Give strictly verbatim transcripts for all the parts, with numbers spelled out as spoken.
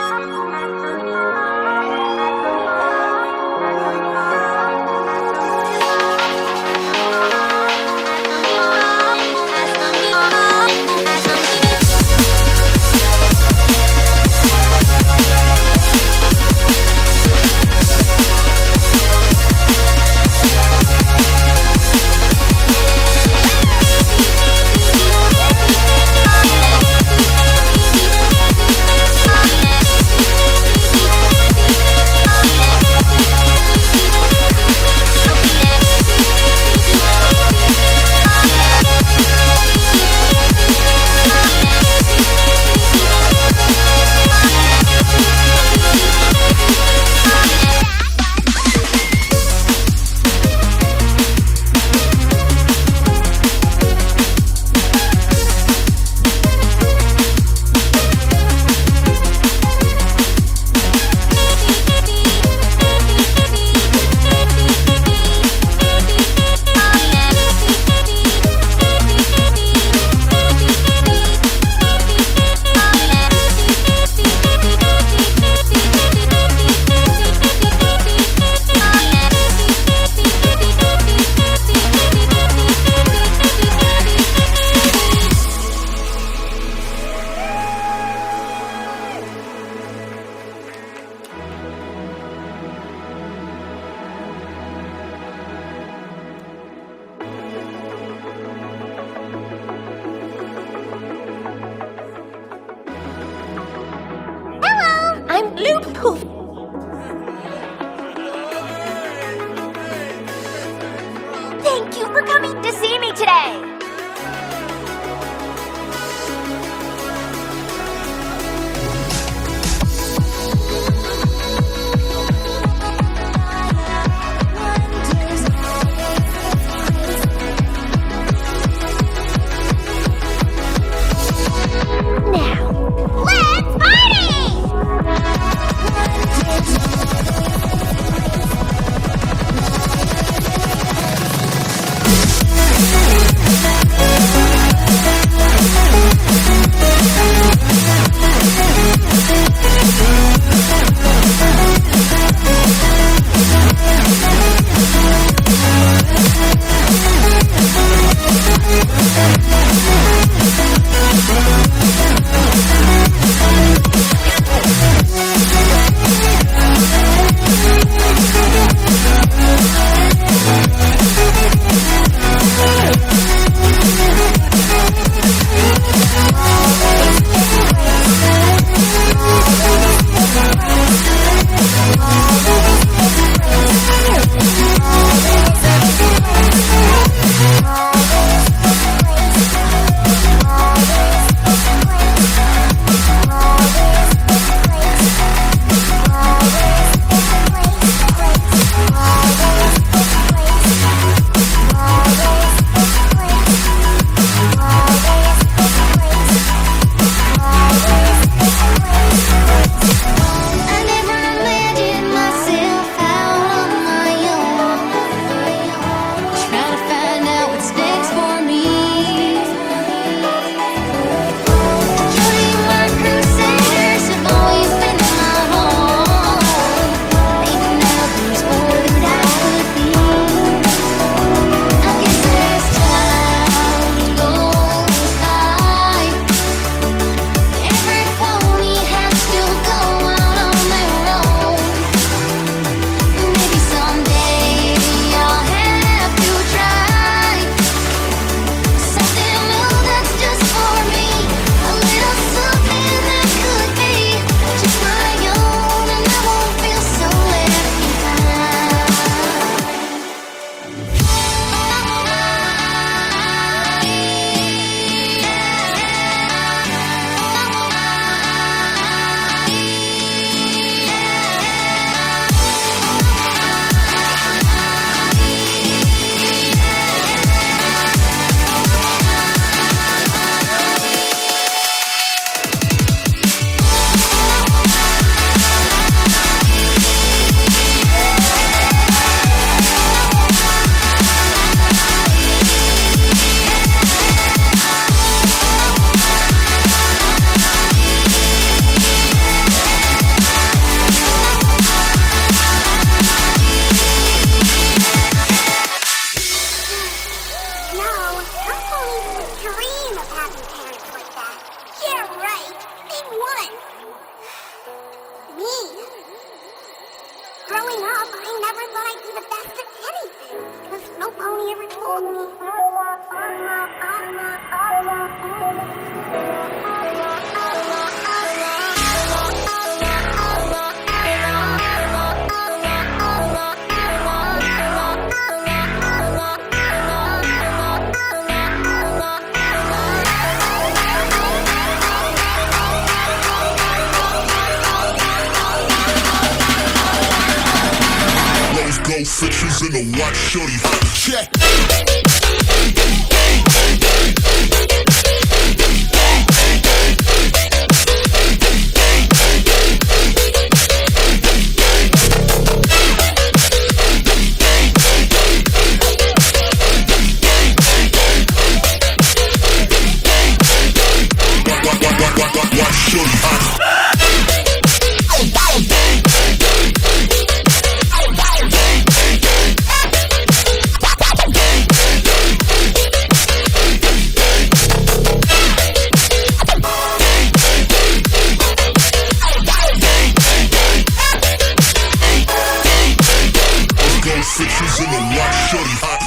I'm Loop Poof. Thank you for coming to see me today. We'll be right back. Go fixtures in the watch, shorty hot check. Watch shorty hot. Fixtures in the watch, shorty hot.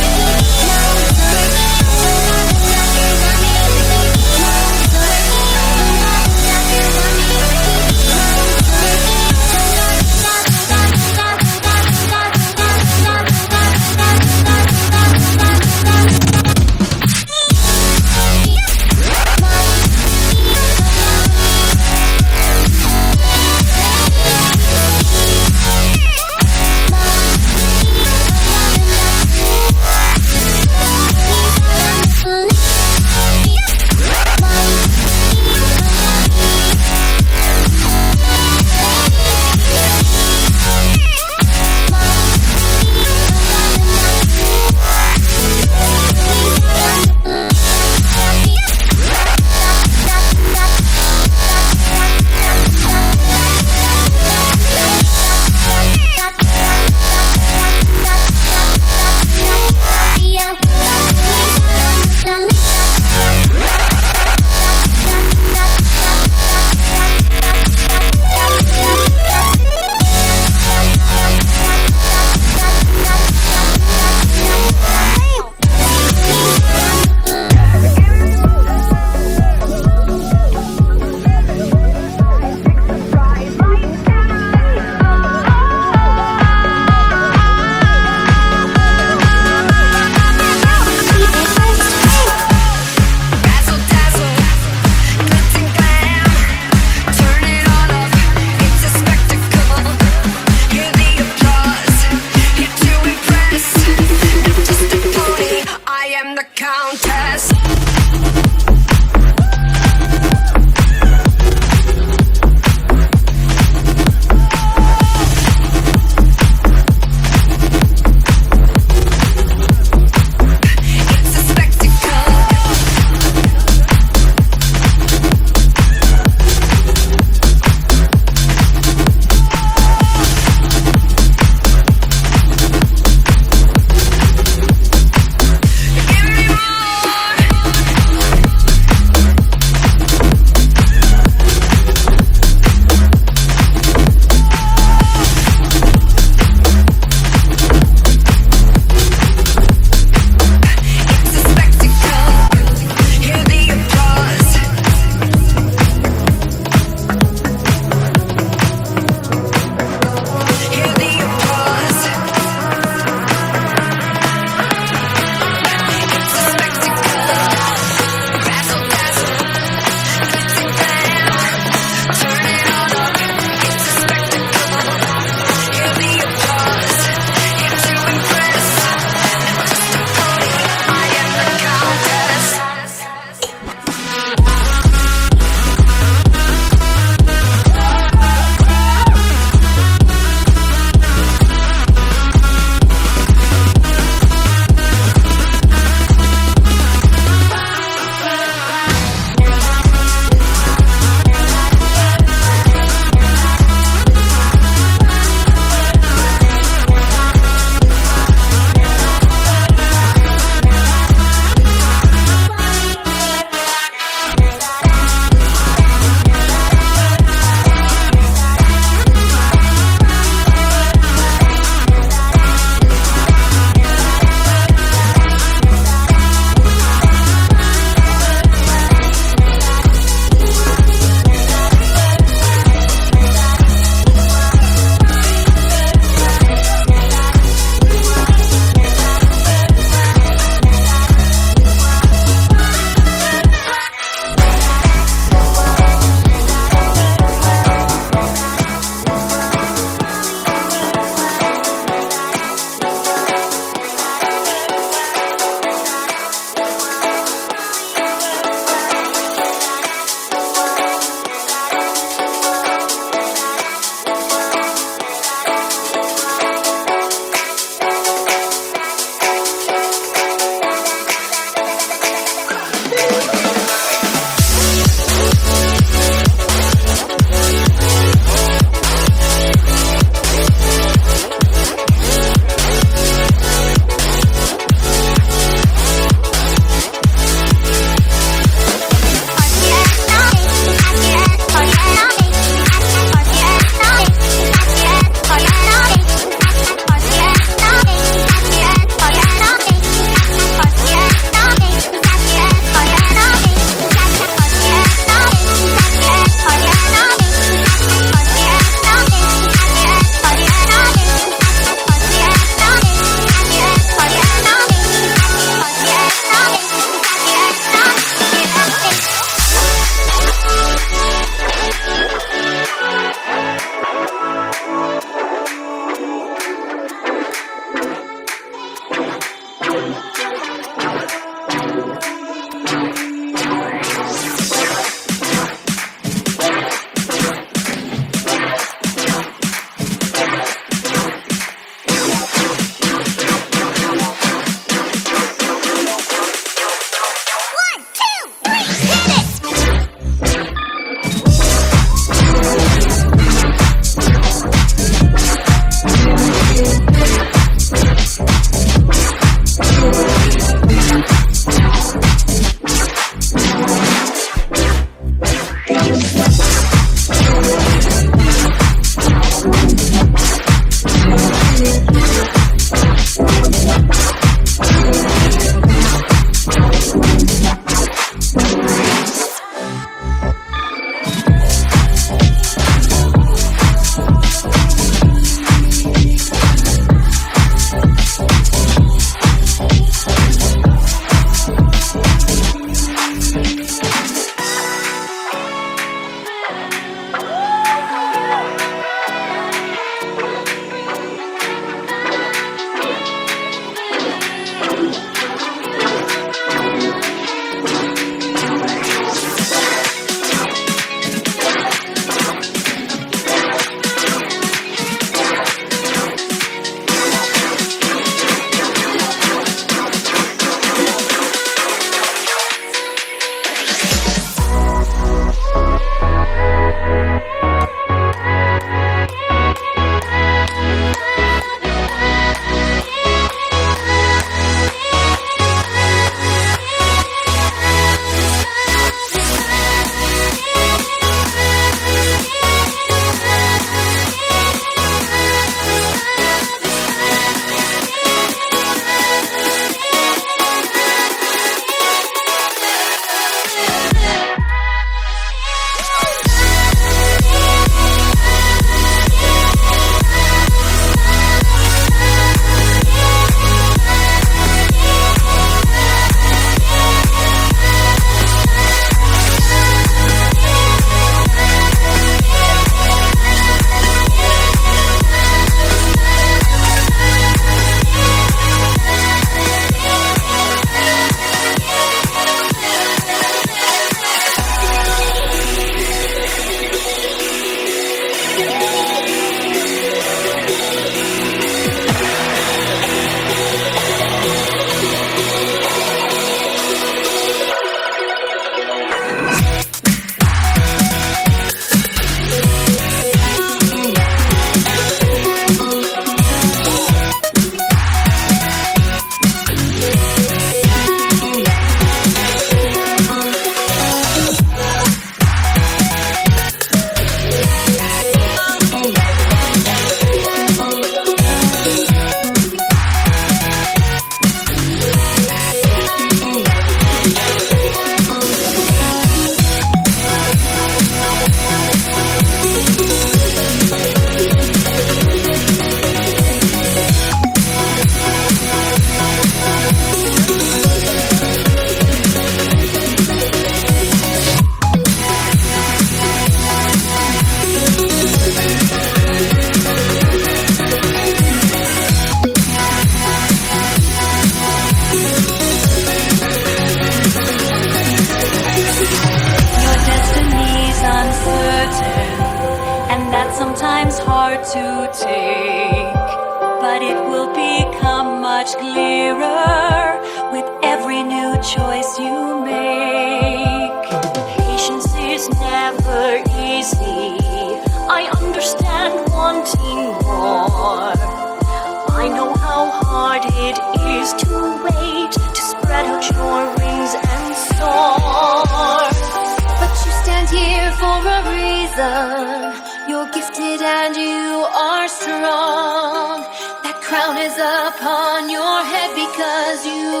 to take, but it will become much clearer with every new choice you make. Patience is never easy. I understand wanting more. I know how hard it is to wait, to spread out your wings and soar. But you stand here for a reason. You're gifted and you are strong. That crown is upon your head because you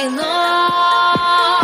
belong.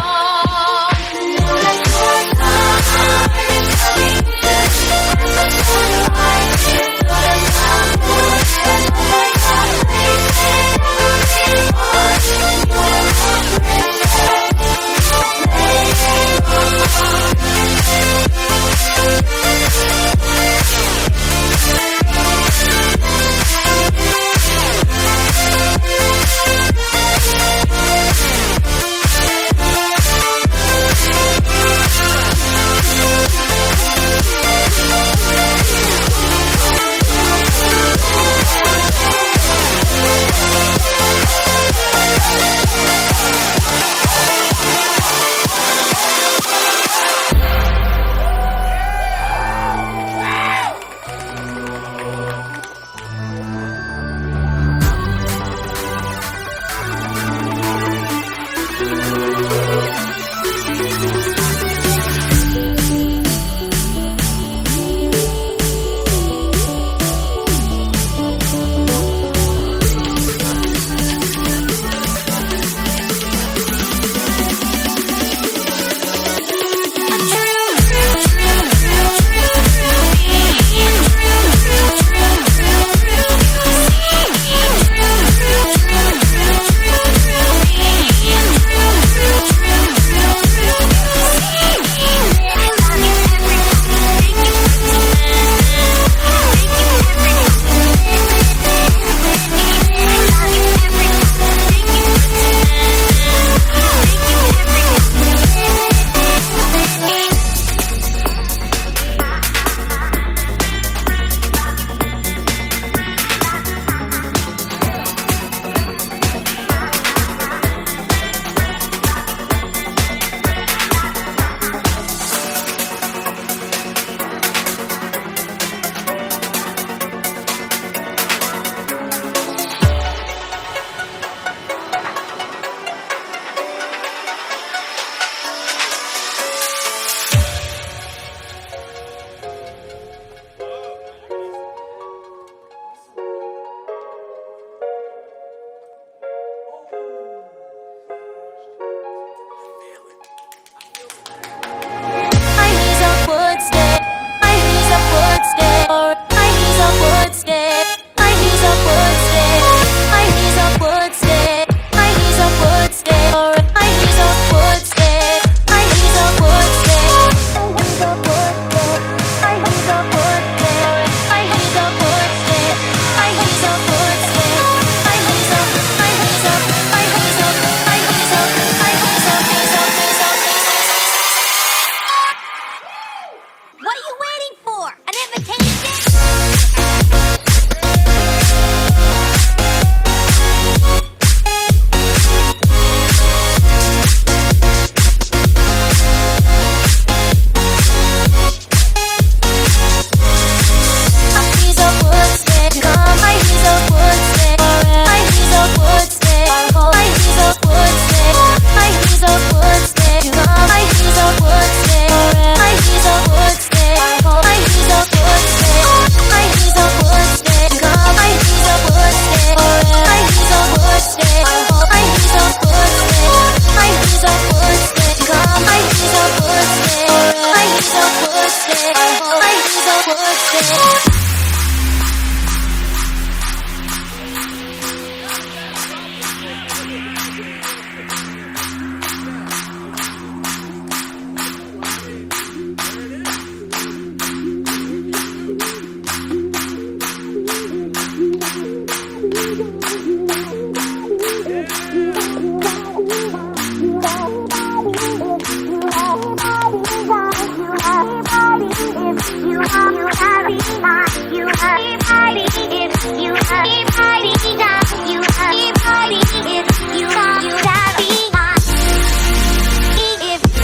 If you have, you have, happy party if you happy party now. You happy party if you are you happy now. If if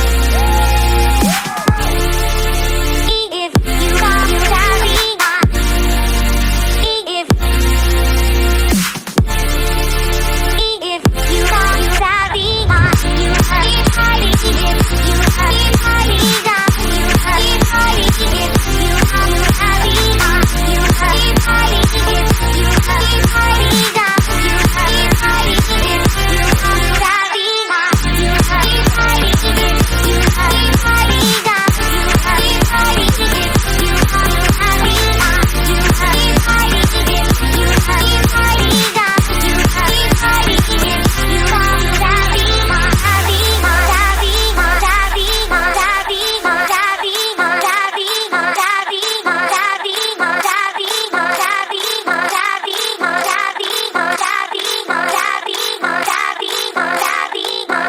you are you happy now. If if you are you happy now. You happy party if you happy party now. You happy party if you are you happy now. You happy party if you happy party now. You happy party if you are you happy now. You happy party if you happy party now. You happy party if you are you happy now. You happy party if you happy party now. You happy party if you are you happy now. Happy now, happy now, happy now, happy now, happy now, happy now, happy now, happy now, happy now, happy now, happy now, happy now, happy now, happy now, happy now, happy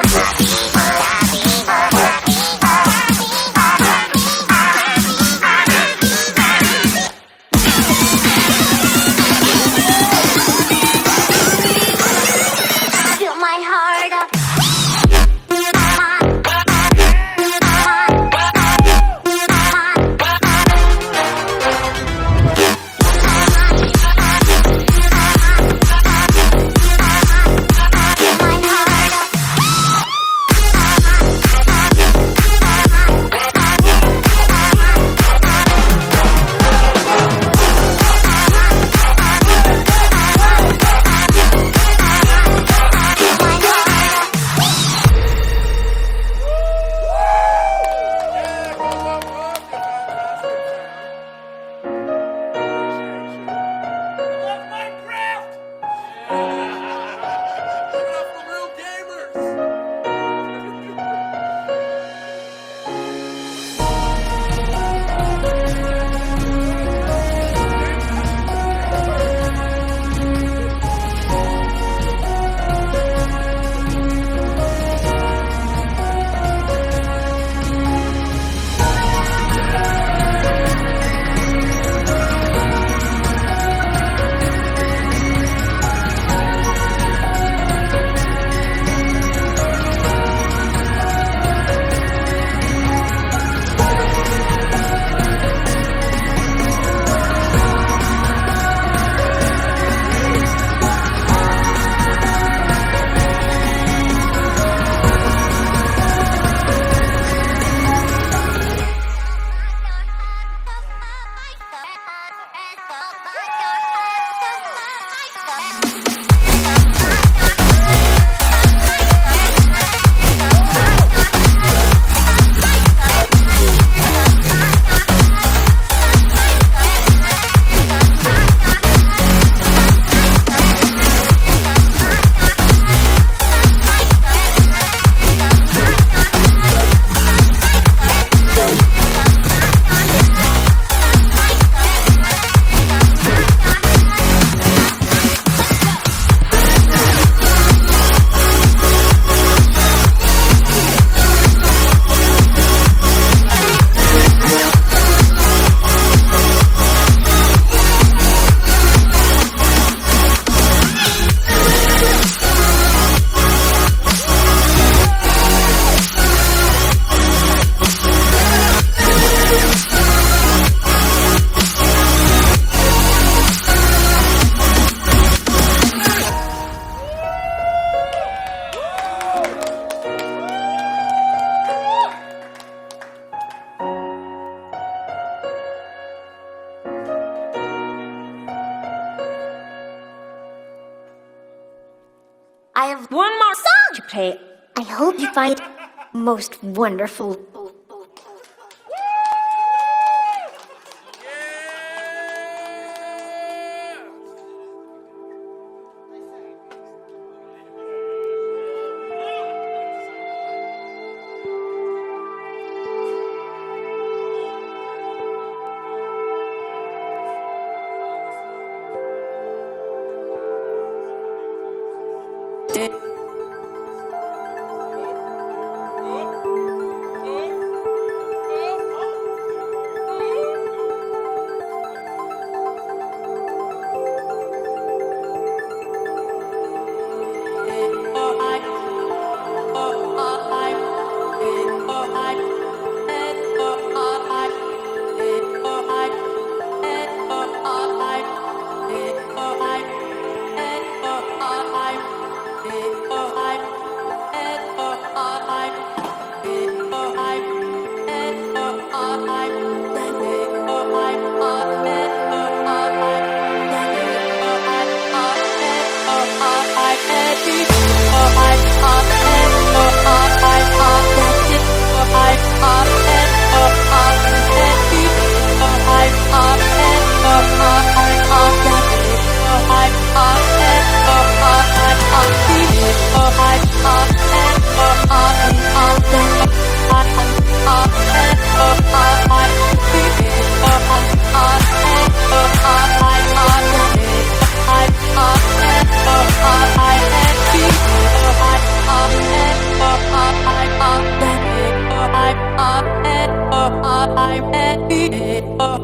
Fill my heart up. I have one more song to play. I hope you find it most wonderful.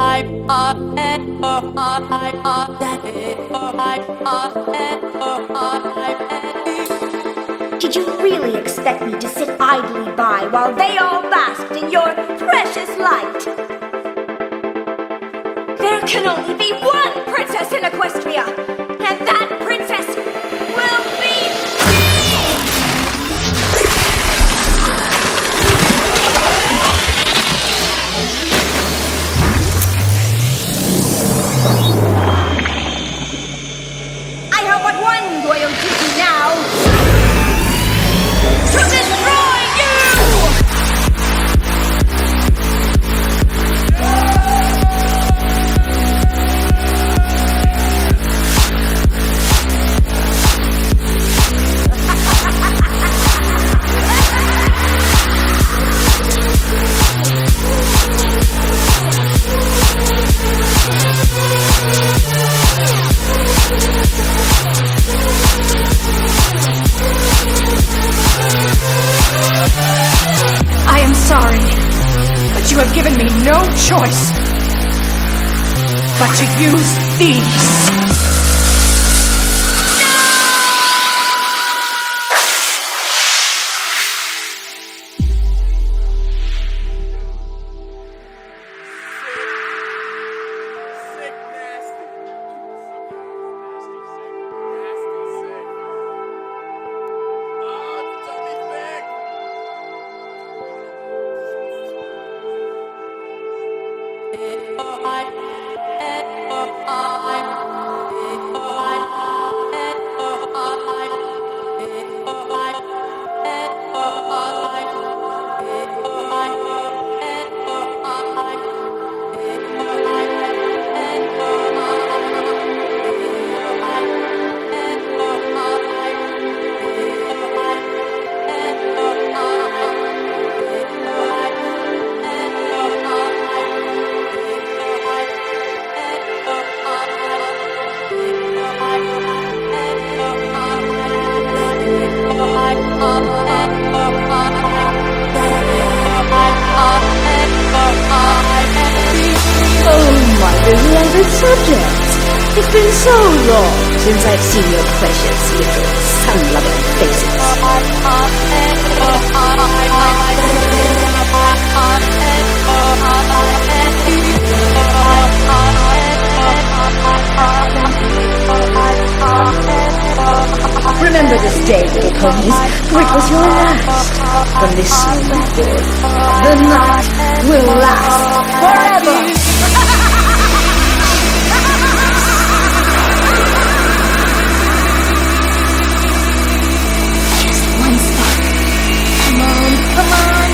Did you really expect me to sit idly by while they all basked in your precious light? There can only be one princess in Equestria, and that princess will be I have but one loyal duty now. To destroy you! I am sorry, but you have given me no choice but to use these. It's been so long since I've seen your precious little sun-loving faces. Remember this day, little ponies, for it was your last. From this moment forth, the night will last forever. Come on!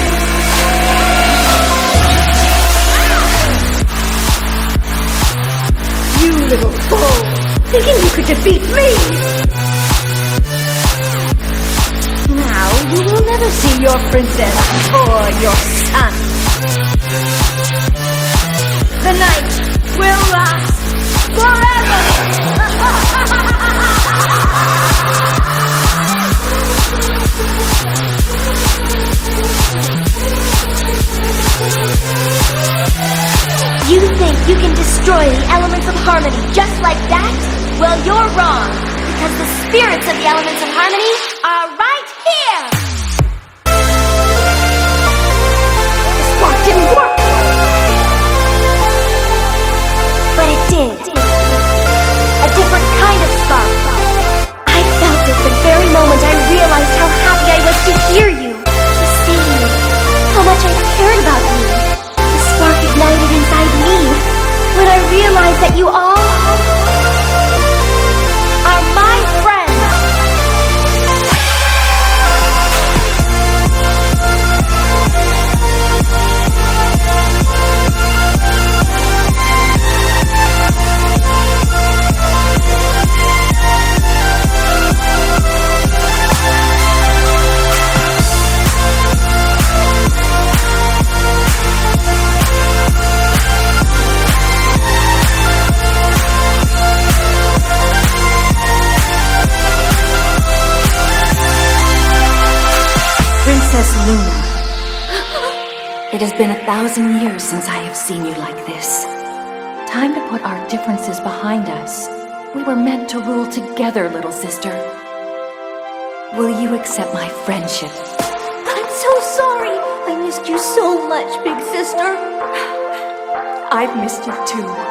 You little fool! Thinking you could defeat me! Now you will never see your princess or your son. The night will last forever! You think you can destroy the elements of harmony just like that? Well, you're wrong, because the spirits of the elements of harmony are right here! The spark didn't work! But it did. A different kind of spark. I felt it the very moment I realized how happy I was to hear you, to see you, how much I cared about you. The spark ignited inside me when I realized that you all are my friends. Princess Luna, it has been a thousand years since I have seen you like this. Time to put our differences behind us. We were meant to rule together, little sister. Will you accept my friendship? I'm so sorry. I missed you so much, big sister. I've missed you too.